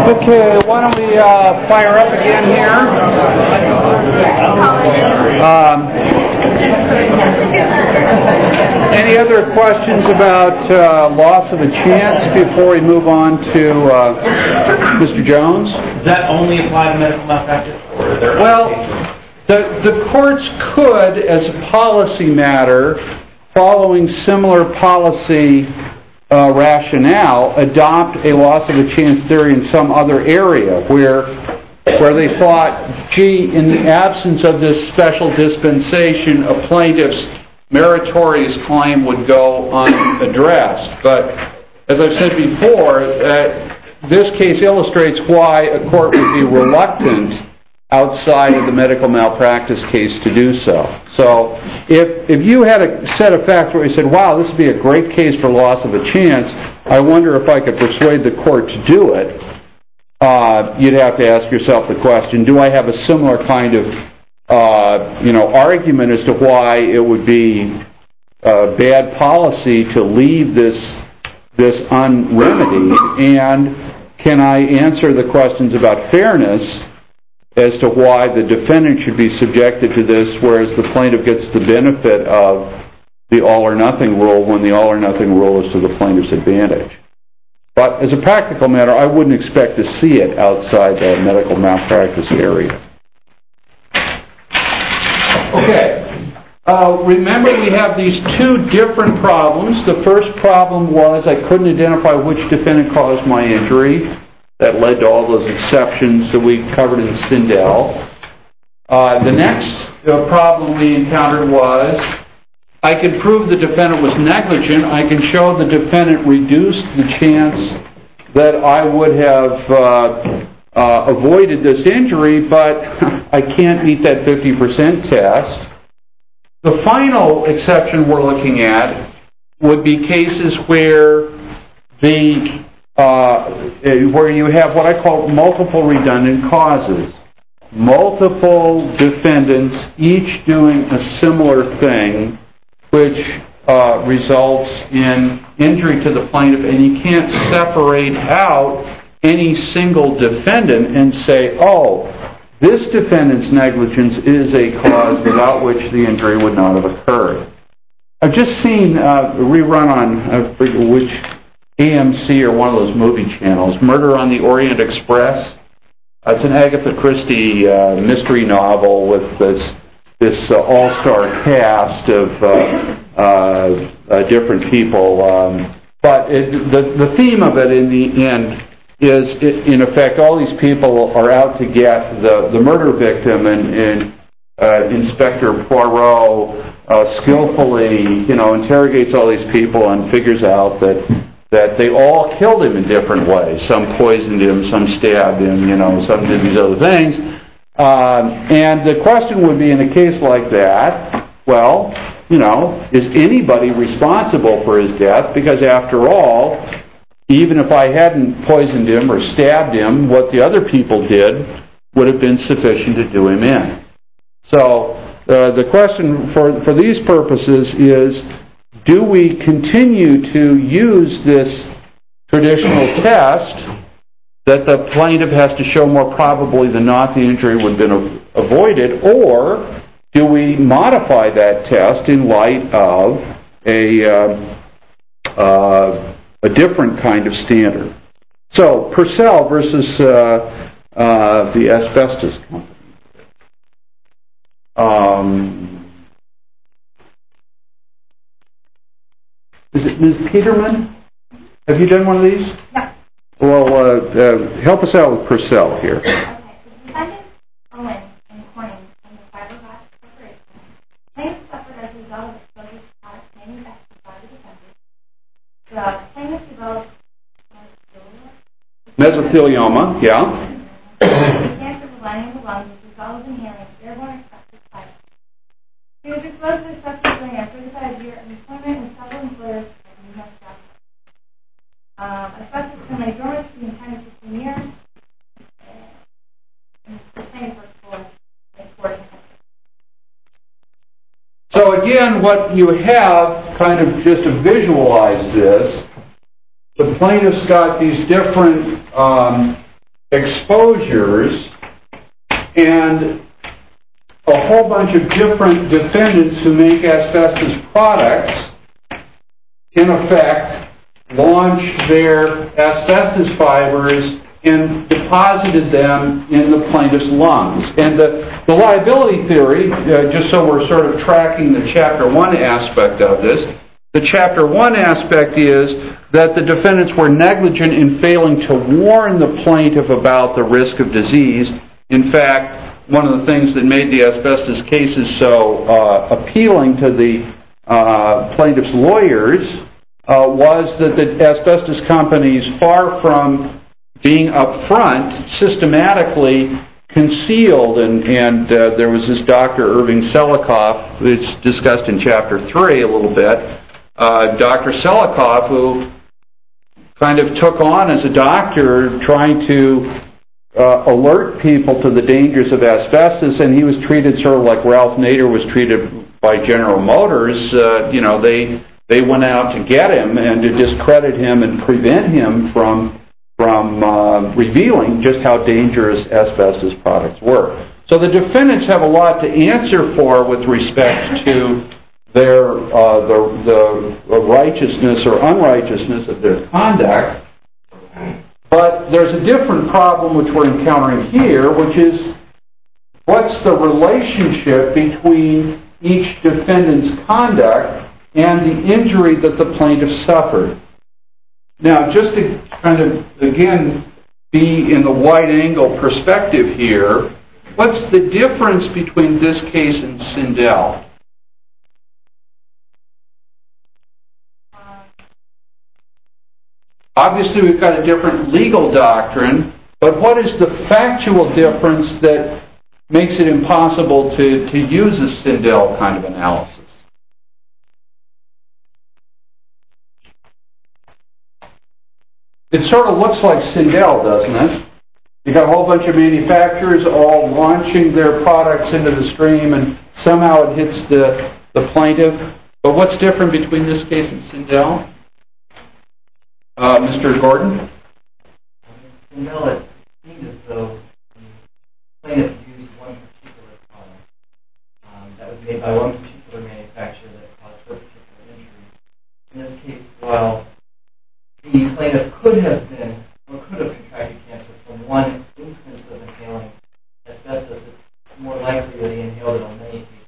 Okay, why don't we fire up again here? Any other questions about loss of a chance before we move on to Mr. Jones? Does that only apply to medical malpractice? Or are there well, the courts could, as a policy matter, following similar policy rationale, adopt a loss of a chance theory in some other area where they thought, gee, in the absence of this special dispensation, a plaintiff's meritorious claim would go unaddressed. But as I've said before, this case illustrates why a court would be reluctant outside of the medical malpractice case to do so. So if you had a set of facts where you said, wow, this would be a great case for loss of a chance, I wonder if I could persuade the court to do it, you'd have to ask yourself the question, do I have a similar kind of argument as to why it would be bad policy to leave this unremedied, and can I answer the questions about fairness as to why the defendant should be subjected to this, whereas the plaintiff gets the benefit of the all-or-nothing rule when the all-or-nothing rule is to the plaintiff's advantage. But as a practical matter, I wouldn't expect to see it outside the medical malpractice area. Okay. Remember, we have these two different problems. The first problem was I couldn't identify which defendant caused my injury. That led to all those exceptions that we covered in Sindel. The next problem we encountered was I could prove the defendant was negligent. I can show the defendant reduced the chance that I would have avoided this injury, but I can't meet that 50% test. The final exception we're looking at would be cases where where you have what I call multiple redundant causes. Multiple defendants each doing a similar thing, which results in injury to the plaintiff, and you can't separate out any single defendant and say, oh, this defendant's negligence is a cause without which the injury would not have occurred. I've just seen a rerun on, I forget which, AMC or one of those movie channels, Murder on the Orient Express. It's an Agatha Christie mystery novel with this all-star cast of different people. But the theme of it in the end is, in effect, all these people are out to get the murder victim, and Inspector Poirot skillfully, interrogates all these people and figures out that they all killed him in different ways. Some poisoned him, some stabbed him, some did these other things. And the question would be, in a case like that, well, is anybody responsible for his death? Because after all, even if I hadn't poisoned him or stabbed him, what the other people did would have been sufficient to do him in. So the question for these purposes is, do we continue to use this traditional test that the plaintiff has to show more probably than not the injury would have been avoided, or do we modify that test in light of a different kind of standard? So, Purcell versus the asbestos company. Is it Ms. Peterman? Have you done one of these? No. Well, help us out with Purcell here. Okay. The defendant, Owen and Corning, from the Fiberglass Corporation, claims suffered as a result of exposure to products manufactured by the defendant. The plaintiff developed mesothelioma, yeah. Cancer of the lining of the lungs as a result of inhaling airborne asbestos pipes. He was exposed to asbestos during a 35-year employment with several employers in New York State. Asbestos can lay dormant between 10 to 15 years. And the plaintiff works for exporting. So again, what you have, kind of just to visualize this, the plaintiff's got these different exposures, and a whole bunch of different defendants who make asbestos products, in effect, launched their asbestos fibers and deposited them in the plaintiff's lungs. And the liability theory, just so we're sort of tracking the Chapter 1 aspect of this, the Chapter 1 aspect is that the defendants were negligent in failing to warn the plaintiff about the risk of disease. In fact, one of the things that made the asbestos cases so appealing to the plaintiff's lawyers was that the asbestos companies, far from being upfront, systematically concealed, and there was this Dr. Irving Selikoff, it's discussed in Chapter 3 a little bit, Dr. Selikoff, who kind of took on as a doctor trying to alert people to the dangers of asbestos, and he was treated sort of like Ralph Nader was treated by General Motors. They went out to get him and to discredit him and prevent him from revealing just how dangerous asbestos products were. So the defendants have a lot to answer for with respect to their the righteousness or unrighteousness of their conduct. But there's a different problem which we're encountering here, which is what's the relationship between each defendant's conduct and the injury that the plaintiff suffered. Now, just to kind of, again, be in the wide-angle perspective here, what's the difference between this case and Sindel? Obviously, we've got a different legal doctrine, but what is the factual difference that makes it impossible to use a Sindel kind of analysis? It sort of looks like Sindel, doesn't it? You've got a whole bunch of manufacturers all launching their products into the stream, and somehow it hits the plaintiff. But what's different between this case and Sindel? Mr. Gordon? Sindel, it seemed as though the plaintiff used one particular product that was made by one particular manufacturer that caused her particular injury. In this case, while the plaintiff could have contracted cancer from one instance of inhaling asbestos, it's more likely that he inhaled it on many occasions.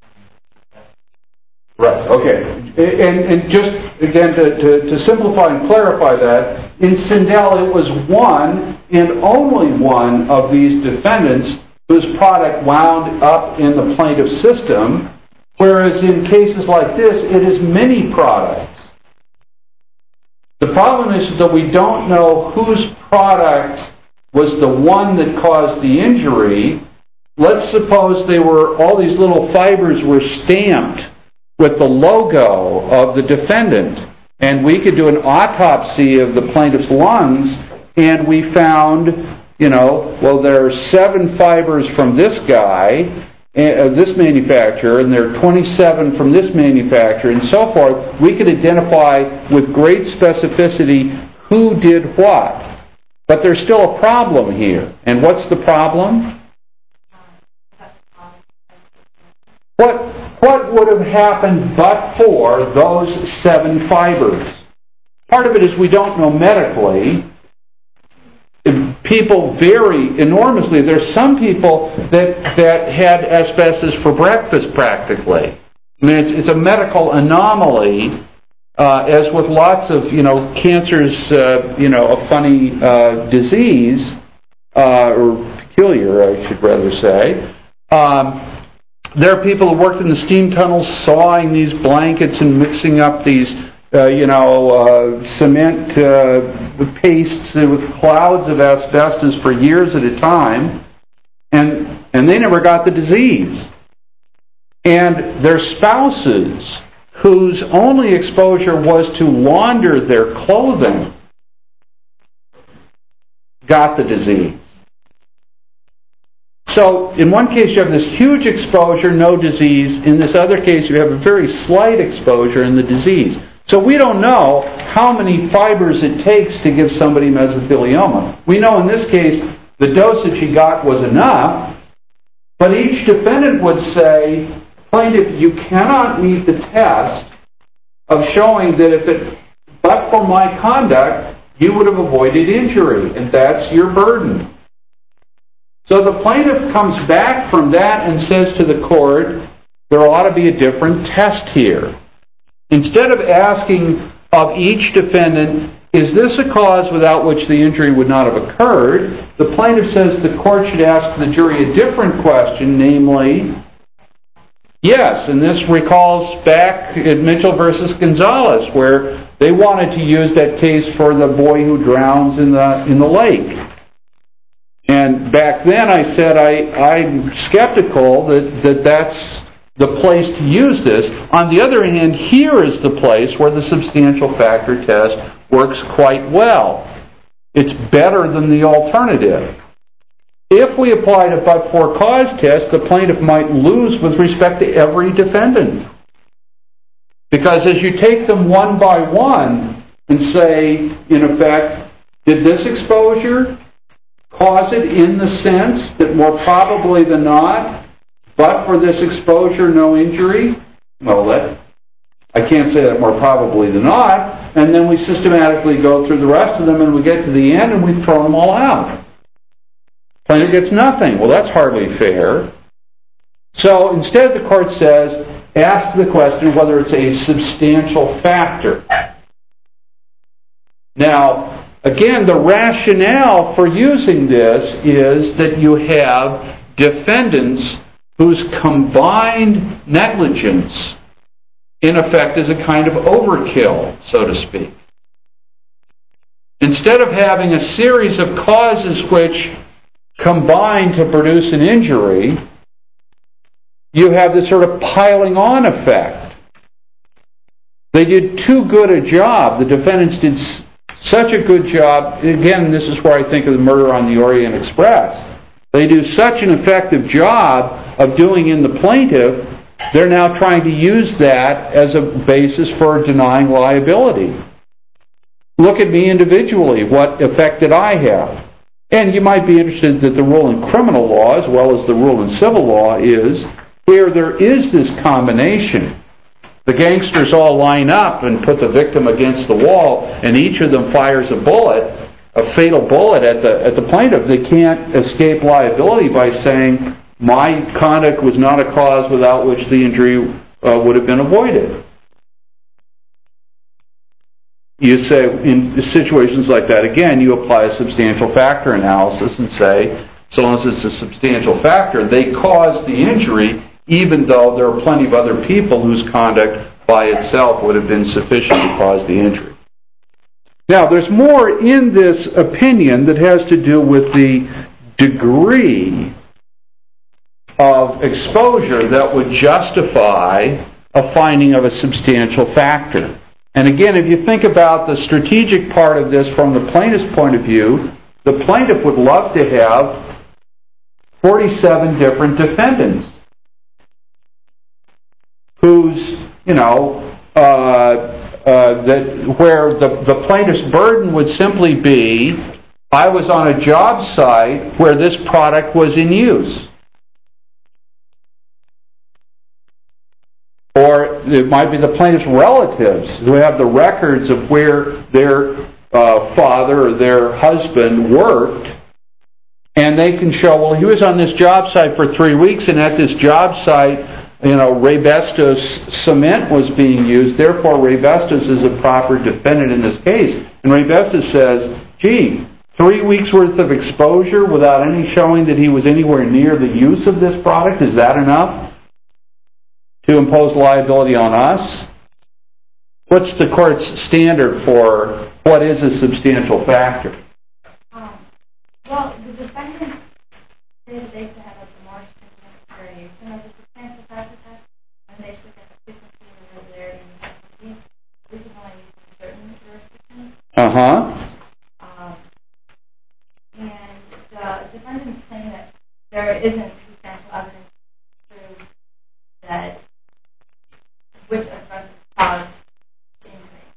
Right, okay. And just, again, to simplify and clarify that, in Sindel it was one and only one of these defendants whose product wound up in the plaintiff's system, whereas in cases like this, it is many products. The problem is that we don't know whose product was the one that caused the injury. Let's suppose all these little fibers were stamped with the logo of the defendant, and we could do an autopsy of the plaintiff's lungs, and we found, there are 7 fibers from this guy, this manufacturer, and there are 27 from this manufacturer, and so forth. We could identify with great specificity who did what. But there's still a problem here. And what's the problem? What would have happened but for those 7 fibers? Part of it is we don't know medically. People vary enormously. There's some people that had asbestos for breakfast practically. I mean, it's a medical anomaly, as with lots of, cancers, a funny disease, or peculiar, I should rather say. There are people who worked in the steam tunnels sawing these blankets and mixing up these cement pastes with clouds of asbestos for years at a time, and they never got the disease. And their spouses, whose only exposure was to launder their clothing, got the disease. So, in one case you have this huge exposure, no disease. In this other case you have a very slight exposure and the disease. So we don't know how many fibers it takes to give somebody mesothelioma. We know in this case the dosage he got was enough, but each defendant would say, plaintiff, you cannot meet the test of showing that but for my conduct, you would have avoided injury, and that's your burden. So the plaintiff comes back from that and says to the court, there ought to be a different test here. Instead of asking of each defendant, is this a cause without which the injury would not have occurred? The plaintiff says the court should ask the jury a different question, namely, yes, and this recalls back at Mitchell versus Gonzalez, where they wanted to use that case for the boy who drowns in the lake. And back then I said I'm skeptical that that's the place to use this. On the other hand, here is the place where the substantial factor test works quite well. It's better than the alternative. If we applied a but-for cause test, the plaintiff might lose with respect to every defendant. Because as you take them one by one and say, in effect, did this exposure cause it in the sense that more probably than not, but for this exposure, no injury? Well, I can't say that more probably than not. And then we systematically go through the rest of them and we get to the end and we throw them all out. Plaintiff gets nothing. Well, that's hardly fair. So instead the court says, ask the question whether it's a substantial factor. Now, again, the rationale for using this is that you have defendants whose combined negligence, in effect, is a kind of overkill, so to speak. Instead of having a series of causes which combine to produce an injury, you have this sort of piling on effect. They did too good a job. The defendants did such a good job. Again, this is where I think of the murder on the Orient Express. They do such an effective job of doing in the plaintiff, they're now trying to use that as a basis for denying liability. Look at me individually. What effect did I have? And you might be interested that the rule in criminal law, as well as the rule in civil law, is where there is this combination. The gangsters all line up and put the victim against the wall, and each of them fires a bullet, a fatal bullet at the plaintiff. They can't escape liability by saying, my conduct was not a cause without which the injury would have been avoided. You say, in situations like that, again, you apply a substantial factor analysis and say, so long as it's a substantial factor, they caused the injury, even though there are plenty of other people whose conduct by itself would have been sufficient to cause the injury. Now, there's more in this opinion that has to do with the degree of exposure that would justify a finding of a substantial factor. And again, if you think about the strategic part of this from the plaintiff's point of view, the plaintiff would love to have 47 different defendants whose, where the plaintiff's burden would simply be, I was on a job site where this product was in use. Or it might be the plaintiff's relatives who have the records of where their father or their husband worked, and they can show, well, he was on this job site for 3 weeks, and at this job site, Raybestos cement was being used, therefore Raybestos is a proper defendant in this case. And Raybestos says, 3 weeks worth of exposure without any showing that he was anywhere near the use of this product, is that enough to impose liability on us? What's the court's standard for what is a substantial factor? Well, the defendant says they should have a more significant variation of the substantial factor test, and they should get the frequency and regularity and frequency. This is only used in certain jurisdictions. And the defendant is saying that there isn't substantial evidence to prove that which of them caused the injury.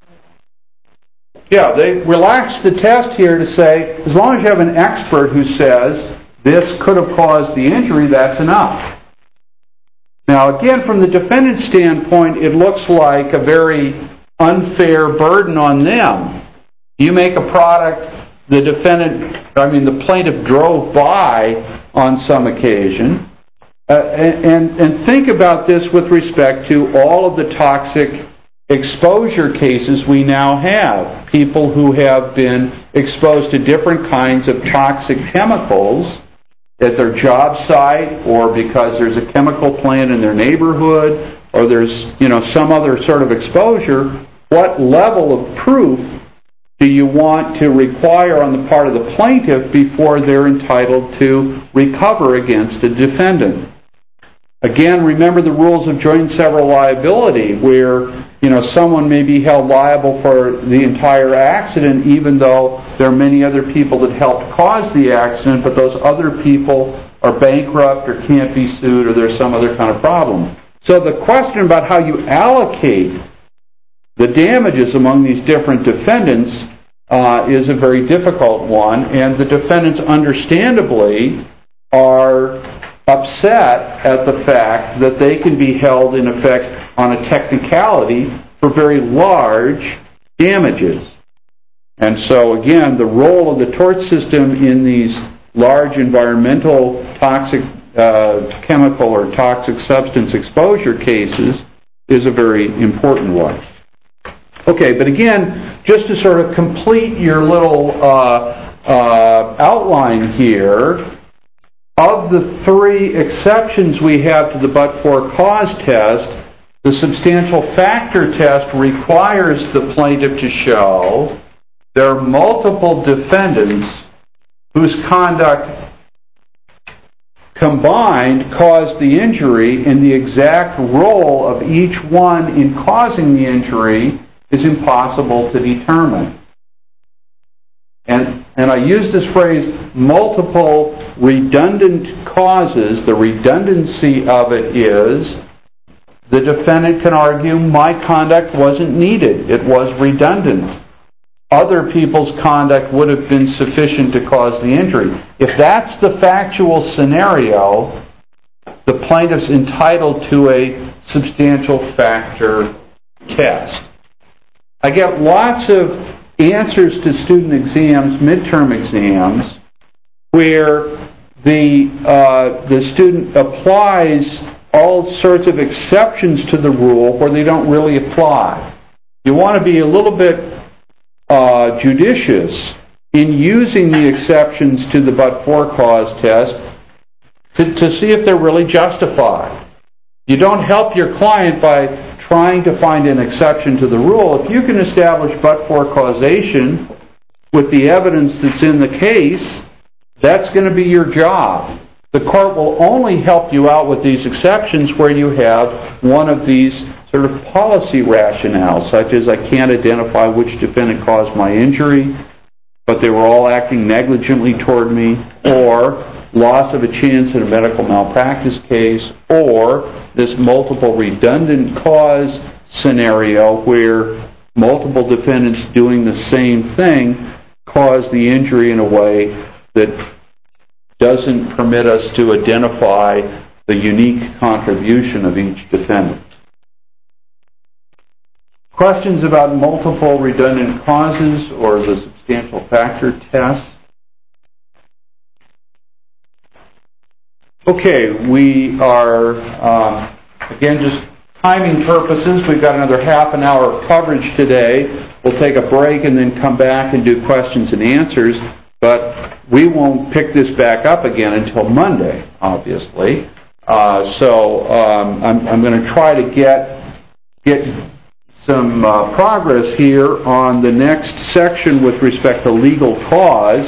Yeah, they relaxed the test here to say, as long as you have an expert who says this could have caused the injury, that's enough. Now, again, from the defendant's standpoint, it looks like a very unfair burden on them. You make a product, the plaintiff drove by on some occasion, and think about this with respect to all of the toxic exposure cases we now have. People who have been exposed to different kinds of toxic chemicals at their job site, or because there's a chemical plant in their neighborhood, or there's some other sort of exposure. What level of proof do you want to require on the part of the plaintiff before they're entitled to recover against a defendant? Again, remember the rules of joint and several liability, where someone may be held liable for the entire accident, even though there are many other people that helped cause the accident, but those other people are bankrupt or can't be sued, or there's some other kind of problem. So the question about how you allocate the damages among these different defendants is a very difficult one, and the defendants understandably are upset at the fact that they can be held, in effect, on a technicality for very large damages. And so, again, the role of the tort system in these large environmental toxic chemical or toxic substance exposure cases is a very important one. Okay, but again, just to sort of complete your little outline here, of the three exceptions we have to the but-for cause test, the substantial factor test requires the plaintiff to show there are multiple defendants whose conduct combined caused the injury, and the exact role of each one in causing the injury is impossible to determine. And I use this phrase, multiple redundant causes. The redundancy of it is the defendant can argue my conduct wasn't needed. It was redundant. Other people's conduct would have been sufficient to cause the injury. If that's the factual scenario, the plaintiff's entitled to a substantial factor test. I get lots of answers to student exams, midterm exams, where the student applies all sorts of exceptions to the rule where they don't really apply. You want to be a little bit judicious in using the exceptions to the but-for cause test to see if they're really justified. You don't help your client by trying to find an exception to the rule. If you can establish but-for causation with the evidence that's in the case, that's going to be your job. The court will only help you out with these exceptions where you have one of these sort of policy rationales, such as I can't identify which defendant caused my injury, but they were all acting negligently toward me, or loss of a chance in a medical malpractice case, or this multiple redundant cause scenario where multiple defendants doing the same thing cause the injury in a way that doesn't permit us to identify the unique contribution of each defendant. Questions about multiple redundant causes or the substantial factor test? Okay, we are, again, just timing purposes, we've got another half an hour of coverage today. We'll take a break and then come back and do questions and answers, but we won't pick this back up again until Monday, obviously. So I'm going to try to get some progress here on the next section with respect to legal cause,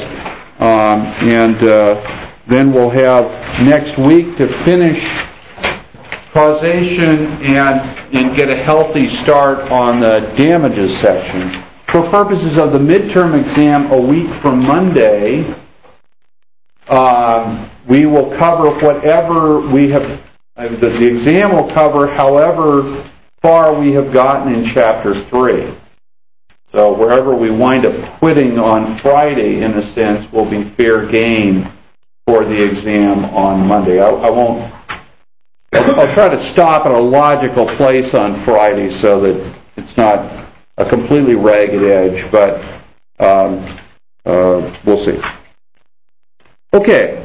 then we'll have next week to finish causation and get a healthy start on the damages section. For purposes of the midterm exam a week from Monday, we will cover whatever we have, the exam will cover however far we have gotten in Chapter 3. So wherever we wind up quitting on Friday, in a sense, will be fair game for the exam on Monday. I'll try to stop at a logical place on Friday so that it's not a completely ragged edge, but we'll see. Okay.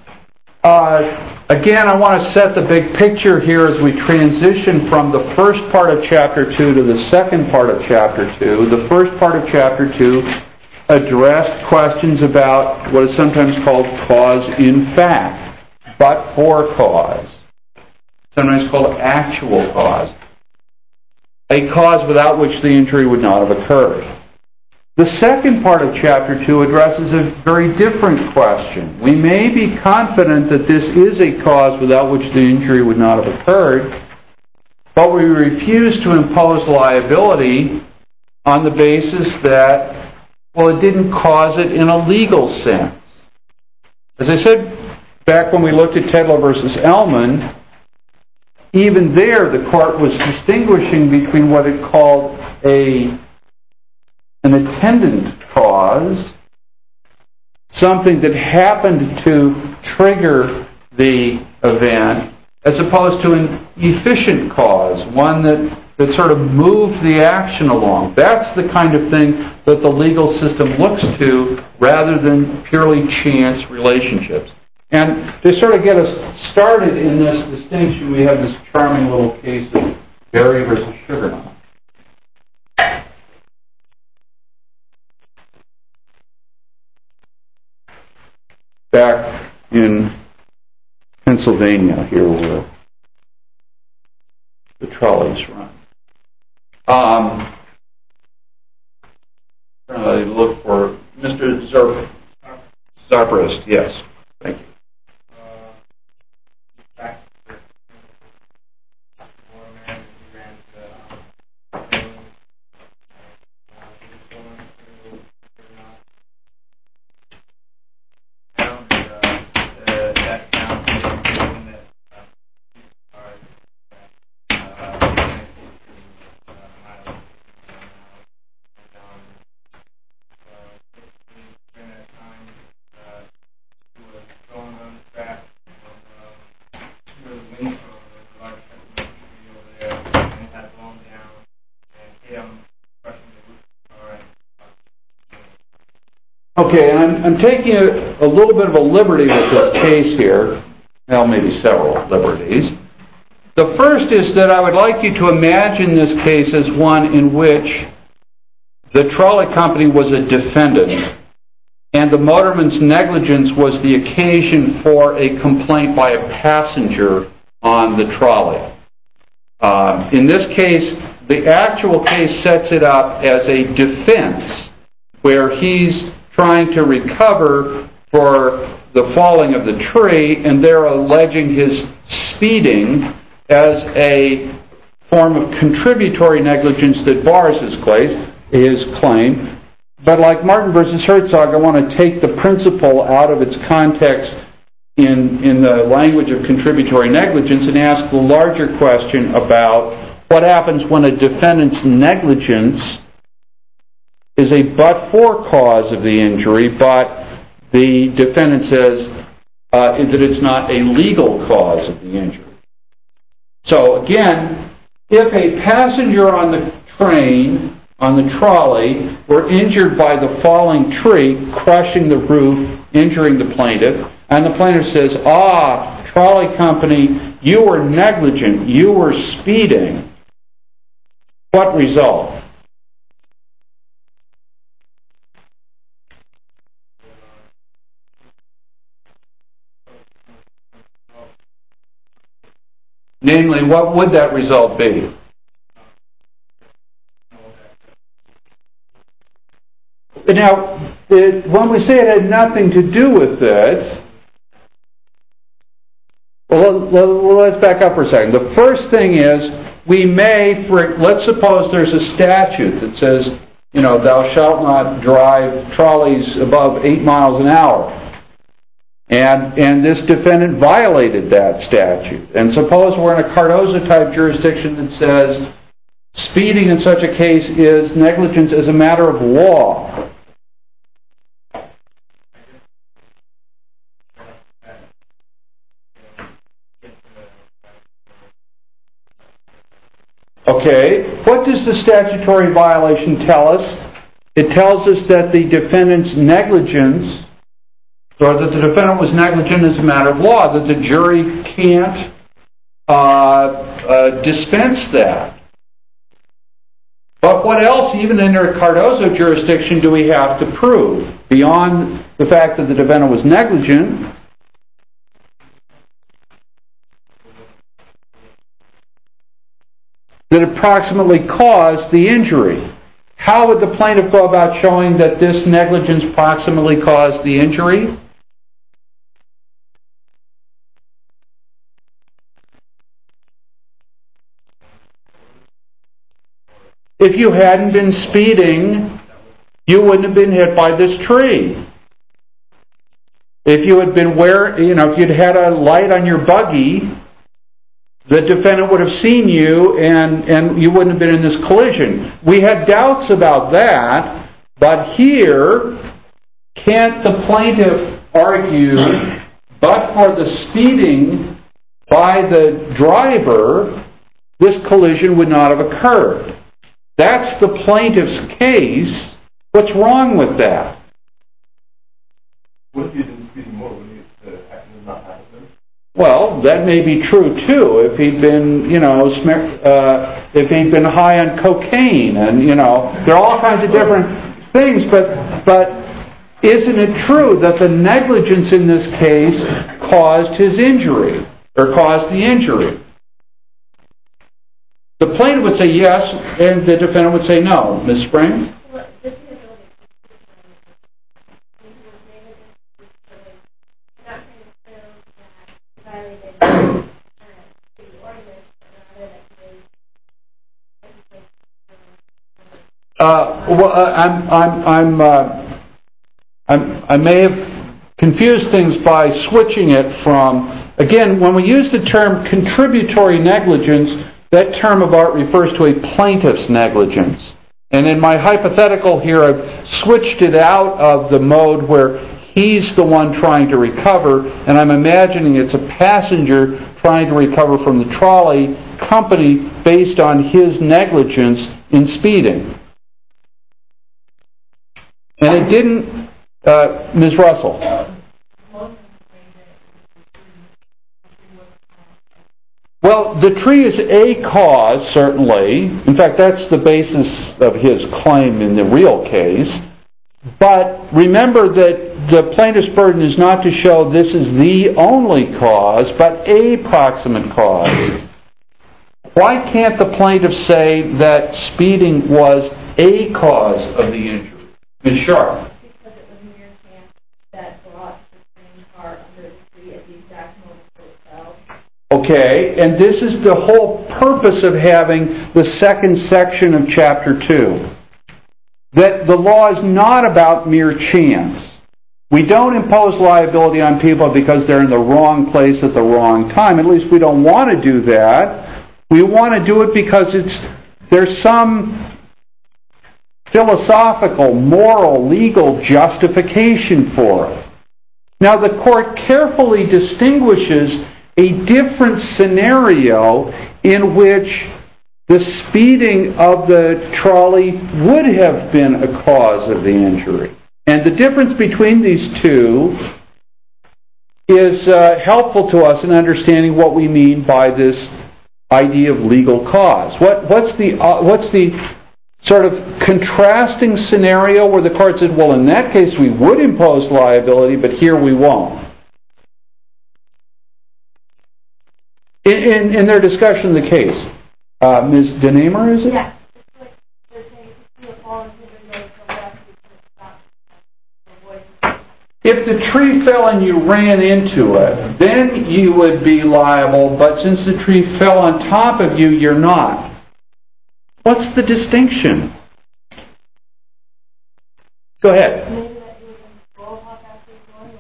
Again, I want to set the big picture here as we transition from the first part of Chapter 2 to the second part of Chapter 2. The first part of Chapter 2 addressed questions about what is sometimes called cause in fact, but for cause, sometimes called actual cause, a cause without which the injury would not have occurred. The second part of Chapter 2 addresses a very different question. We may be confident that this is a cause without which the injury would not have occurred, but we refuse to impose liability on the basis that, well, it didn't cause it in a legal sense. As I said back when we looked at Tedlow versus Ellman, even there the court was distinguishing between what it called an attendant cause, something that happened to trigger the event, as opposed to an efficient cause, one that sort of moved the action along. That's the kind of thing that the legal system looks to rather than purely chance relationships. And to sort of get us started in this distinction, we have this charming little case of Berry versus Sugarknob. Back in Pennsylvania, here where the trolleys run. I look for Mr. Zarbrist. Yes, thank you. Okay, I'm taking a little bit of a liberty with this case here. Well, maybe several liberties. The first is that I would like you to imagine this case as one in which the trolley company was a defendant and the motorman's negligence was the occasion for a complaint by a passenger on the trolley. In this case, the actual case sets it up as a defense where he's trying to recover for the falling of the tree, and they're alleging his speeding as a form of contributory negligence that bars his claim. But like Martin versus Herzog, I want to take the principle out of its context in the language of contributory negligence and ask the larger question about what happens when a defendant's negligence is a but-for cause of the injury, but the defendant says that it's not a legal cause of the injury. So again, if a passenger on the train, on the trolley, were injured by the falling tree, crushing the roof, injuring the plaintiff, and the plaintiff says, trolley company, you were negligent, you were speeding, what result? Namely, what would that result be? Now, when we say it had nothing to do with it, well, let's back up for a second. The first thing is, let's suppose there's a statute that says, thou shalt not drive trolleys above 8 miles an hour. And this defendant violated that statute. And suppose we're in a Cardozo-type jurisdiction that says speeding in such a case is negligence as a matter of law? Okay, what does the statutory violation tell us? It tells us that the defendant's negligence, or that the defendant was negligent as a matter of law, that the jury can't dispense that. But what else, even in their Cardozo jurisdiction, do we have to prove? Beyond the fact that the defendant was negligent, that approximately caused the injury. How would the plaintiff go about showing that this negligence proximately caused the injury? If you hadn't been speeding, you wouldn't have been hit by this tree. If you had been if you'd had a light on your buggy, the defendant would have seen you and you wouldn't have been in this collision. We had doubts about that, but here, can't the plaintiff argue, but for the speeding by the driver, this collision would not have occurred? That's the plaintiff's case. What's wrong with that? What if you'd been speeding more? Would the accident not happen? Well, that may be true too. If he'd been, if he'd been high on cocaine, and there are all kinds of different things. But isn't it true that the negligence in this case caused his injury, or caused the injury? The plaintiff would say yes, and the defendant would say no. Ms. Spring? I may have confused things by switching it from, again, when we use the term contributory negligence, that term of art refers to a plaintiff's negligence. And in my hypothetical here, I've switched it out of the mode where he's the one trying to recover, and I'm imagining it's a passenger trying to recover from the trolley company based on his negligence in speeding. And it didn't, Ms. Russell. Well, the tree is a cause, certainly. In fact, that's the basis of his claim in the real case. But remember that the plaintiff's burden is not to show this is the only cause, but a proximate cause. Why can't the plaintiff say that speeding was a cause of the injury? Ms. Sharp. Because it was mere chance that brought the same car under the tree at the exact moment that it fell. Okay, and this is the whole purpose of having the second section of Chapter 2. That the law is not about mere chance. We don't impose liability on people because they're in the wrong place at the wrong time. At least we don't want to do that. We want to do it because there's some philosophical, moral, legal justification for it. Now the court carefully distinguishes a different scenario in which the speeding of the trolley would have been a cause of the injury. And the difference between these two is helpful to us in understanding what we mean by this idea of legal cause. What's the sort of contrasting scenario where the court said, well, in that case we would impose liability, but here we won't? In their discussion of the case, Ms. Denamer, is it? Yes. It's like they're saying if you fall into the road, so left, you can stop and avoid. If the tree fell and you ran into it, then you would be liable, but since the tree fell on top of you, you're not. What's the distinction? Go ahead. Maybe that you would roll off after going.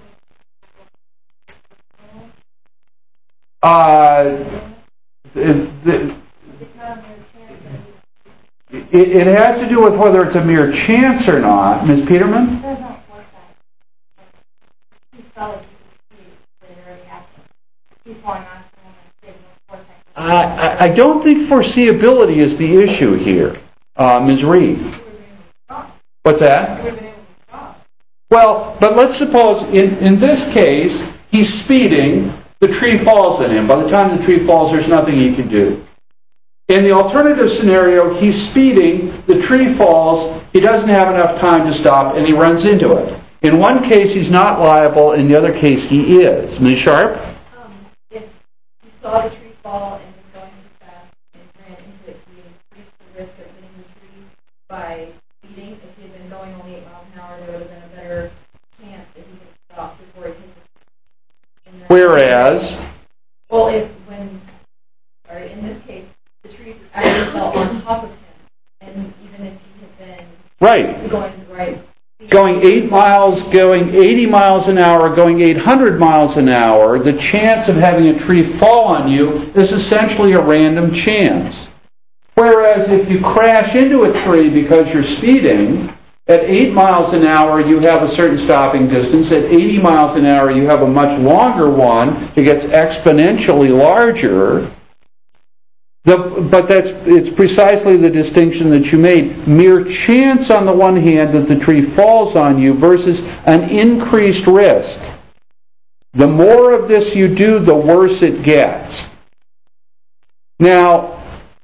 It has to do with whether it's a mere chance or not. Ms. Peterman? There's no foresight. He's solid. They already happened. He's falling on someone and there's no foresight. I don't think foreseeability is the issue here, Ms. Reed. What's that? Well, but let's suppose in this case, he's speeding, the tree falls on him. By the time the tree falls, there's nothing he can do. In the alternative scenario, he's speeding, the tree falls, he doesn't have enough time to stop, and he runs into it. In one case, he's not liable, in the other case, he is. Ms. Sharp? If you saw the tree fall and was going too fast and ran into it, you increased the risk of hitting the tree by speeding. If he had been going only 8 miles an hour, there would have been a better chance that he could stop before he hit it. Whereas? Well, in this case, the tree actually fell on top of him, and even if he had been going the right speed, going 8 miles, going 80 miles an hour, going 800 miles an hour, the chance of having a tree fall on you is essentially a random chance. Whereas if you crash into a tree because you're speeding, at 8 miles an hour you have a certain stopping distance, at 80 miles an hour you have a much longer one, it gets exponentially larger. But it's precisely the distinction that you made. Mere chance on the one hand that the tree falls on you versus an increased risk. The more of this you do, the worse it gets. Now,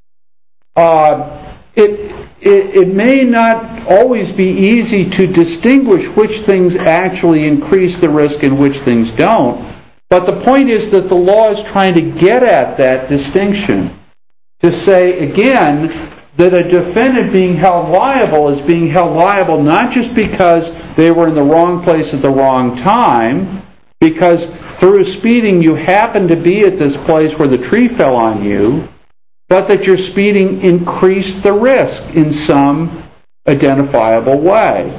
it may not always be easy to distinguish which things actually increase the risk and which things don't, but the point is that the law is trying to get at that distinction. To say, again, that a defendant being held liable is being held liable not just because they were in the wrong place at the wrong time, because through speeding you happened to be at this place where the tree fell on you, but that your speeding increased the risk in some identifiable way.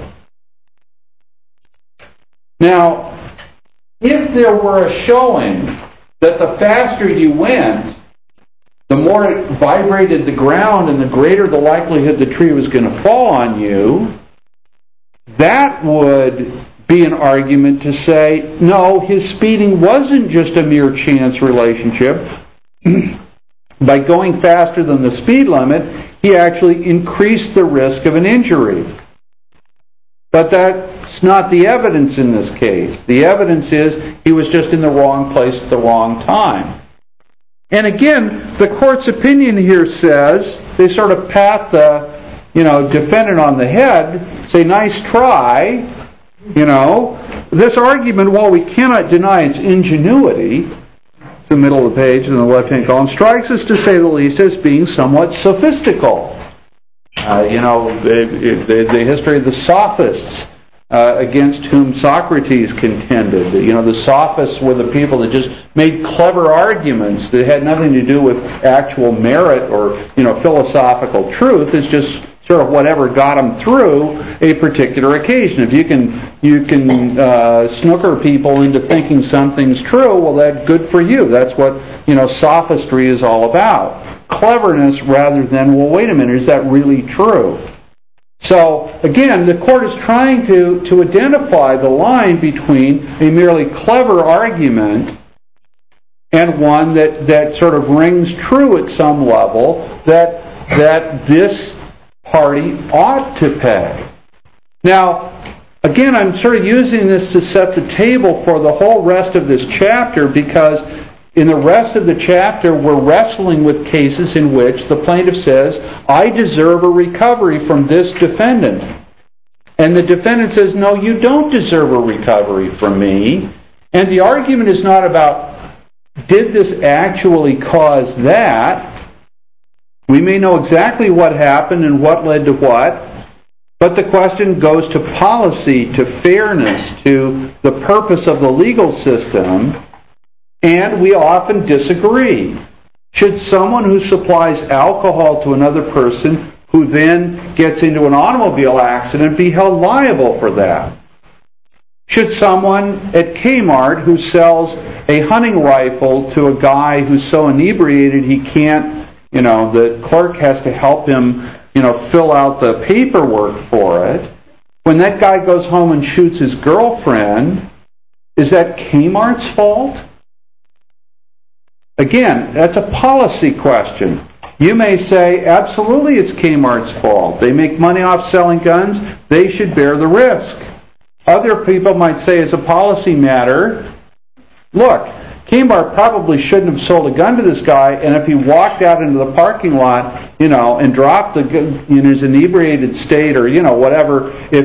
Now, if there were a showing that the faster you went, the more it vibrated the ground and the greater the likelihood the tree was going to fall on you, that would be an argument to say, no, his speeding wasn't just a mere chance relationship. By going faster than the speed limit, he actually increased the risk of an injury. But that's not the evidence in this case. The evidence is he was just in the wrong place at the wrong time. And again, the court's opinion here says, they sort of pat the, defendant on the head, say, nice try. This argument, while we cannot deny its ingenuity, it's the middle of the page in the left-hand column, strikes us, to say the least, as being somewhat sophistical. The history of the sophists, against whom Socrates contended. The sophists were the people that just made clever arguments that had nothing to do with actual merit or, philosophical truth. It's just sort of whatever got them through a particular occasion. If you can snooker people into thinking something's true, well, that's good for you. That's what, sophistry is all about. Cleverness rather than, well, wait a minute, is that really true? So, again, the court is trying to identify the line between a merely clever argument and one that sort of rings true at some level that this party ought to pay. Now, again, I'm sort of using this to set the table for the whole rest of this chapter, because in the rest of the chapter, we're wrestling with cases in which the plaintiff says, I deserve a recovery from this defendant. And the defendant says, no, you don't deserve a recovery from me. And the argument is not about, did this actually cause that? We may know exactly what happened and what led to what, but the question goes to policy, to fairness, to the purpose of the legal system. And we often disagree. Should someone who supplies alcohol to another person who then gets into an automobile accident be held liable for that? Should someone at Kmart who sells a hunting rifle to a guy who's so inebriated he can't, the clerk has to help him fill out the paperwork for it. When that guy goes home and shoots his girlfriend, is that Kmart's fault? Again, that's a policy question. You may say, absolutely it's Kmart's fault. They make money off selling guns. They should bear the risk. Other people might say, as a policy matter, look, Kmart probably shouldn't have sold a gun to this guy, and if he walked out into the parking lot, and dropped the gun in his inebriated state or, whatever, if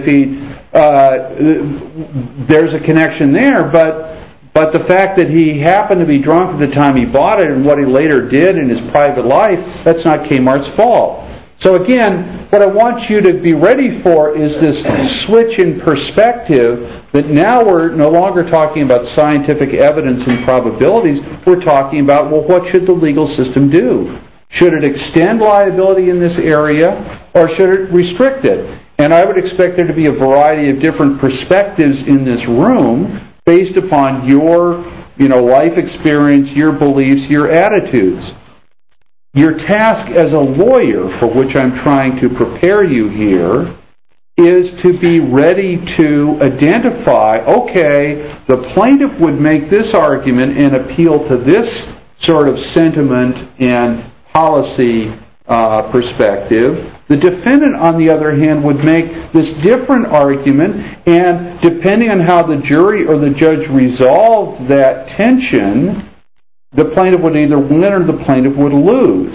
there's a connection there, but the fact that he happened to be drunk at the time he bought it and what he later did in his private life, that's not Kmart's fault. So again, what I want you to be ready for is this switch in perspective that now we're no longer talking about scientific evidence and probabilities. We're talking about, well, what should the legal system do? Should it extend liability in this area or should it restrict it? And I would expect there to be a variety of different perspectives in this room based upon your, life experience, your beliefs, your attitudes. Your task as a lawyer, for which I'm trying to prepare you here, is to be ready to identify, okay, the plaintiff would make this argument and appeal to this sort of sentiment and policy perspective. The defendant, on the other hand, would make this different argument, and depending on how the jury or the judge resolved that tension, the plaintiff would either win or the plaintiff would lose.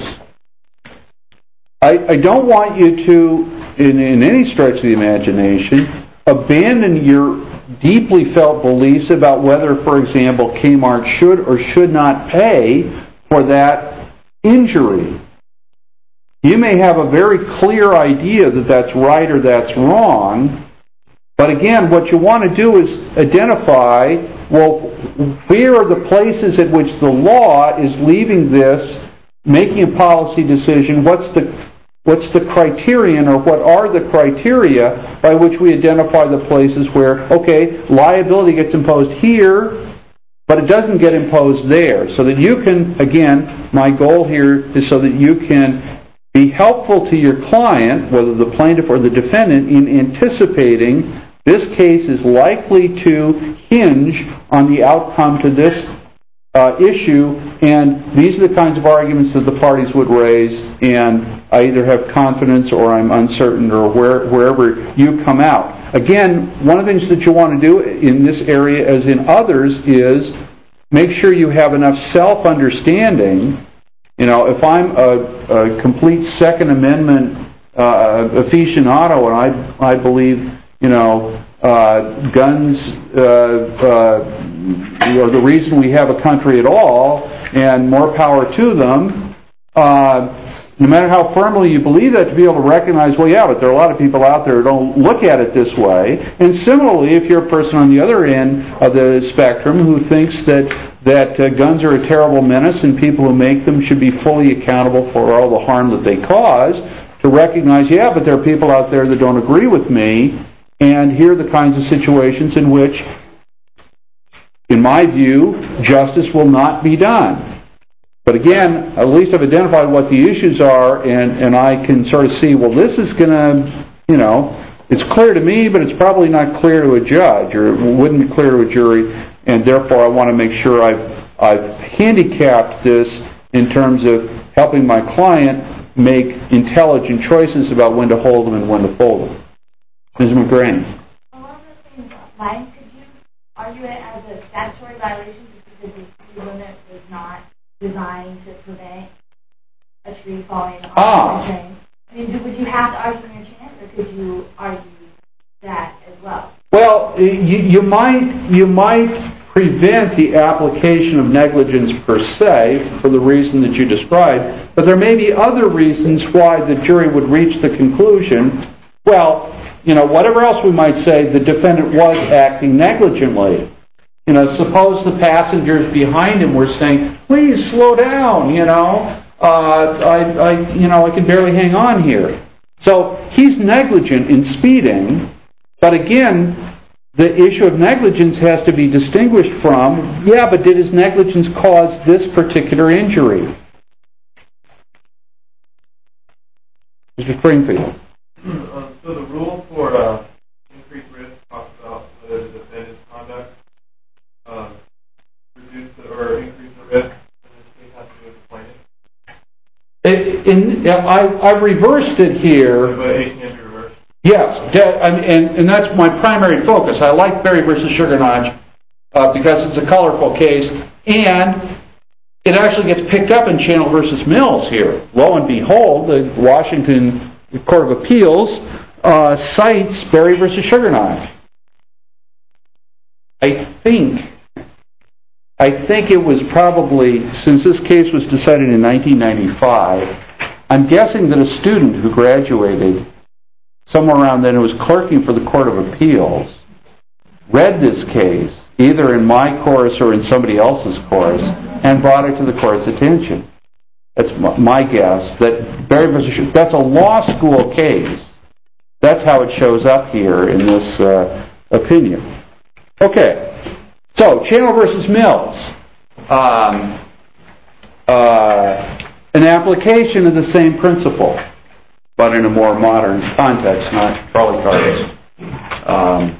I don't want you to, in any stretch of the imagination, abandon your deeply felt beliefs about whether, for example, Kmart should or should not pay for that injury. You may have a very clear idea that that's right or that's wrong, but again, what you want to do is identify, well, where are the places at which the law is leaving this, making a policy decision, what's the criterion or what are the criteria by which we identify the places where, okay, liability gets imposed here, but it doesn't get imposed there. So that you can, again, my goal here is so that you can be helpful to your client, whether the plaintiff or the defendant, in anticipating this case is likely to hinge on the outcome to this issue, and these are the kinds of arguments that the parties would raise, and I either have confidence or I'm uncertain, or wherever you come out. Again, one of the things that you want to do in this area, as in others, is make sure you have enough self-understanding. If I'm a complete Second Amendment aficionado, and I believe, guns are the reason we have a country at all, and more power to them, no matter how firmly you believe that, to be able to recognize, well, yeah, but there are a lot of people out there who don't look at it this way. And similarly, if you're a person on the other end of the spectrum who thinks that guns are a terrible menace and people who make them should be fully accountable for all the harm that they cause, to recognize, yeah, but there are people out there that don't agree with me, and here are the kinds of situations in which, in my view, justice will not be done. But again, at least I've identified what the issues are, and I can sort of see, well, this is going to, it's clear to me, but it's probably not clear to a judge, or it wouldn't be clear to a jury, and therefore I want to make sure I've handicapped this in terms of helping my client make intelligent choices about when to hold them and when to fold them. Ms. McGrane. Along the same lines, could you argue it as a statutory violation because the speed limit was not designed to prevent a tree falling on the train? I mean, would you have to argue your chance, or could you argue that as well? Well, you might prevent the application of negligence per se for the reason that you described, but there may be other reasons why the jury would reach the conclusion, well, whatever else we might say, the defendant was acting negligently. Suppose the passengers behind him were saying, please slow down, I can barely hang on here. So he's negligent in speeding, but again, the issue of negligence has to be distinguished from, yeah, but did his negligence cause this particular injury? Mr. Springfield. So the rule for increased risk talks about whether the defendant's conduct reduce or increase the risk. In this case, has to do with the plaintiff. I've reversed it here. But it can be reversed. Yes, and that's my primary focus. I like Berry versus Sugar Notch because it's a colorful case, and it actually gets picked up in Channel versus Mills here. Lo and behold, the Washington Court of Appeals cites Berry versus Sugar Notch. I think it was probably, since this case was decided in 1995, I'm guessing that a student who graduated somewhere around then who was clerking for the Court of Appeals read this case, either in my course or in somebody else's course, and brought it to the court's attention. That's my guess. That's a law school case. That's how it shows up here in this opinion. Okay, so Channel versus Mills. An application of the same principle, but in a more modern context, not trolley cars.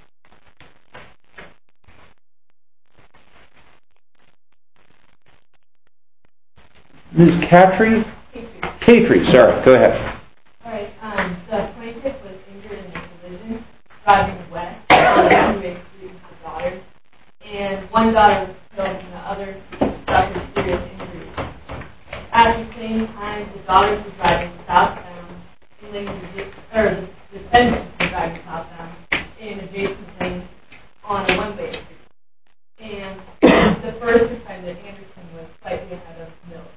Ms. Catry? Catry, sorry, go ahead. All right, the plaintiff was injured in a collision driving west on Highway Street with her daughter, and one daughter was killed and the other suffered serious injuries. At the same time, the daughters were driving southbound, and the defendant was driving southbound in adjacent lanes on a one-way street. And the first defendant, Anderson, was slightly ahead of Mills.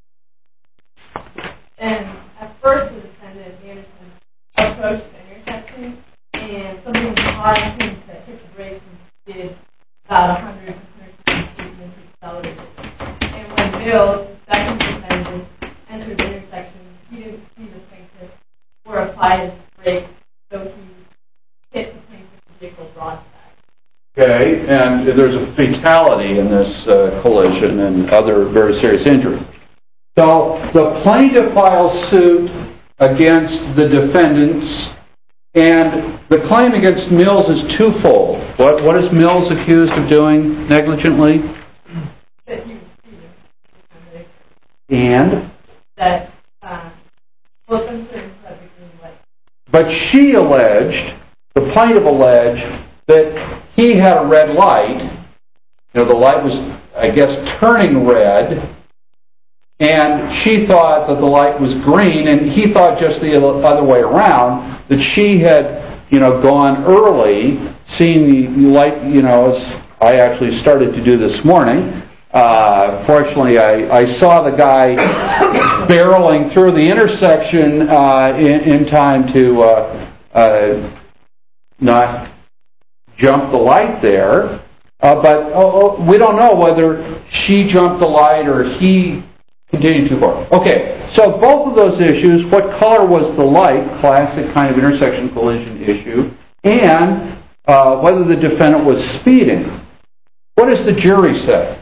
And at first, the defendant, Anderson, approached the intersection, and something caused him to hit the brakes and did about 100 to 150 feet into the accelerator. And when Mills, the second defendant, entered the intersection, he didn't see the plaintiff or apply his brakes, so he hit the plaintiff's vehicle broadside. Okay, and there's a fatality in this collision and other very serious injuries. So the plaintiff files suit against the defendants, and the claim against Mills is twofold. What is Mills accused of doing negligently? That he was speeding. And? That, well, some certain subject in what? But she alleged, the plaintiff alleged, that he had a red light. You know, the light was, I guess, turning red, and she thought that the light was green, and he thought just the other way around, that she had, gone early, seen the light, as I actually started to do this morning. Fortunately, I saw the guy barreling through the intersection in time to not jump the light there. But we don't know whether she jumped the light or he continued too far. Okay, so both of those issues, what color was the light, classic kind of intersection collision issue, and whether the defendant was speeding. What does the jury say?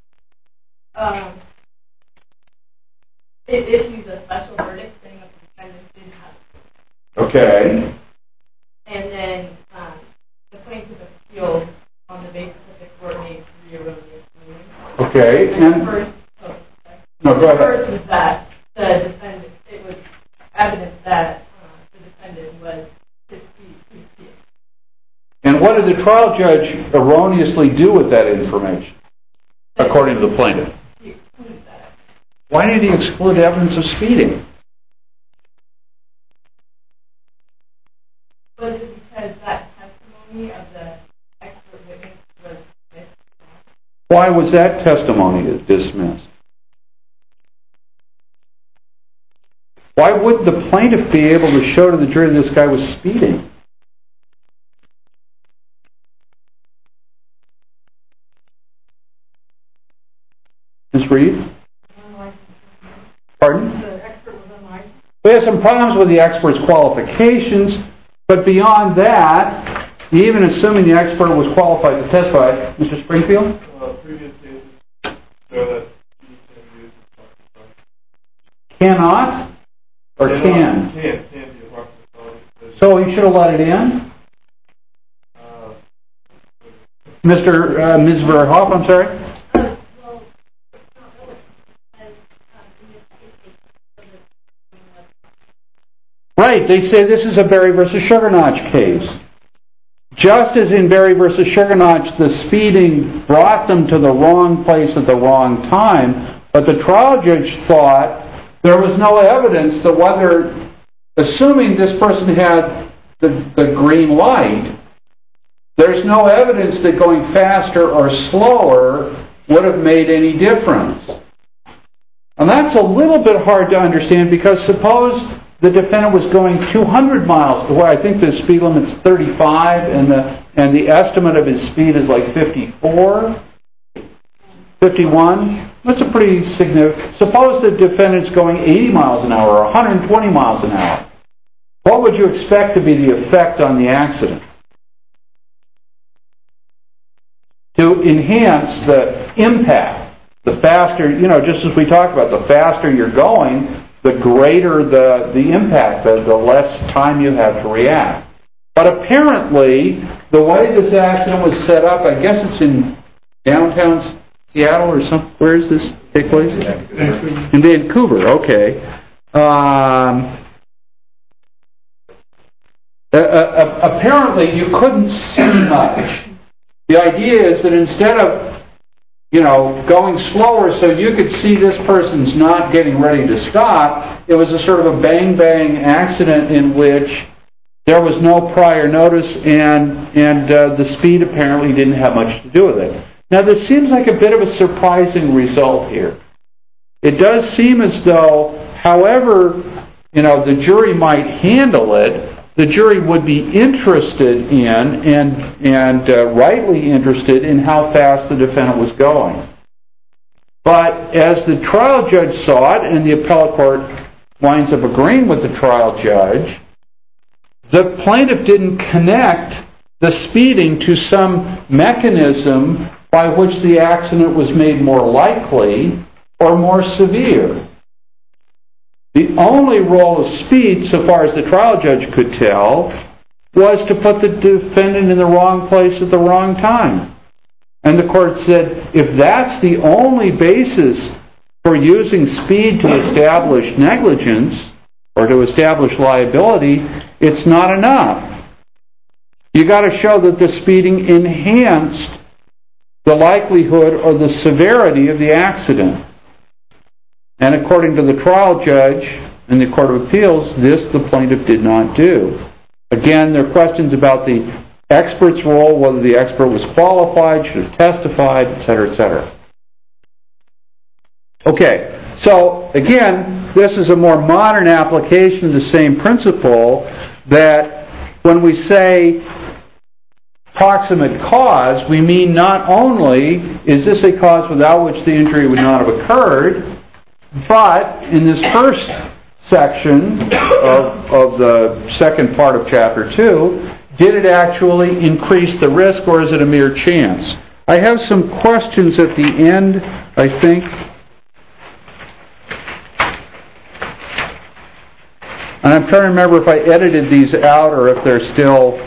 It issues a special verdict saying that the defendant didn't have it. Okay. And then the plaintiff appealed on the basis that the court made 3 erroneous rulings. Okay, and no, go ahead. First was that the defendant, it was evidence that the defendant was 6 feet. And what did the trial judge erroneously do with that information, according to the plaintiff? He excluded that. Why did he exclude evidence of speeding? Was it because that testimony of the expert witness was missed? Why was that testimony dismissed? Why would the plaintiff be able to show to the jury this guy was speeding? Ms. Reed? Pardon? The expert was unlicensed. We have some problems with the expert's qualifications, but beyond that, even assuming the expert was qualified to testify, Mr. Springfield? Previous cases show that he can use Cannot? Or can? Can be a proximate cause. So he should have let it in? Ms. Verhoff, I'm sorry? Well, it's not really, because in this case, Right, they say this is a Berry versus Sugar Notch case. Just as in Berry versus Sugar Notch, the speeding brought them to the wrong place at the wrong time, but the trial judge thought there was no evidence that whether, assuming this person had the green light, there's no evidence that going faster or slower would have made any difference. And that's a little bit hard to understand because suppose the defendant was going 200 miles, where I think the speed limit's 35 and the estimate of his speed is like 54, 51. That's a pretty significant. Suppose the defendant's going 80 miles an hour or 120 miles an hour. What would you expect to be the effect on the accident? To enhance the impact. The faster, just as we talked about, the faster you're going, the greater the impact, the less time you have to react. But apparently, the way this accident was set up, I guess it's in downtown Seattle or something. Where is this take place? In Vancouver, okay. Apparently, you couldn't see much. The idea is that instead of, going slower so you could see this person's not getting ready to stop, it was a sort of a bang-bang accident in which there was no prior notice and the speed apparently didn't have much to do with it. Now, this seems like a bit of a surprising result here. It does seem as though, however, the jury might handle it, the jury would be interested in and rightly interested in how fast the defendant was going. But as the trial judge saw it, and the appellate court winds up agreeing with the trial judge, the plaintiff didn't connect the speeding to some mechanism by which the accident was made more likely or more severe. The only role of speed, so far as the trial judge could tell, was to put the defendant in the wrong place at the wrong time. And the court said, if that's the only basis for using speed to establish negligence or to establish liability, it's not enough. You got to show that the speeding enhanced the likelihood or the severity of the accident. And according to the trial judge in the Court of Appeals, this the plaintiff did not do. Again, there are questions about the expert's role, whether the expert was qualified, should have testified, etc., etc. Okay, so again, this is a more modern application of the same principle that when we say proximate cause, we mean not only is this a cause without which the injury would not have occurred, but in this first section of the second part of Chapter 2, did it actually increase the risk or is it a mere chance? I have some questions at the end, I think. And I'm trying to remember if I edited these out or if they're still...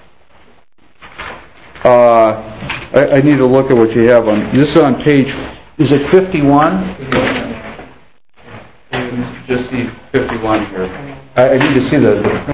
I need to look at what you have on... This is on page... Is it 51? Just see 51 here. I need to see the